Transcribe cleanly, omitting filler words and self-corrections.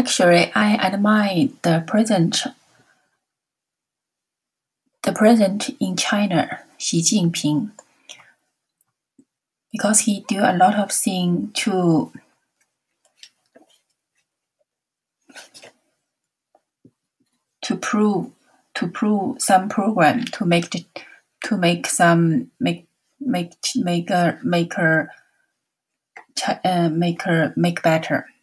Actually, I admire the president in China, Xi Jinping, because he do a lot of things to prove some program to make better.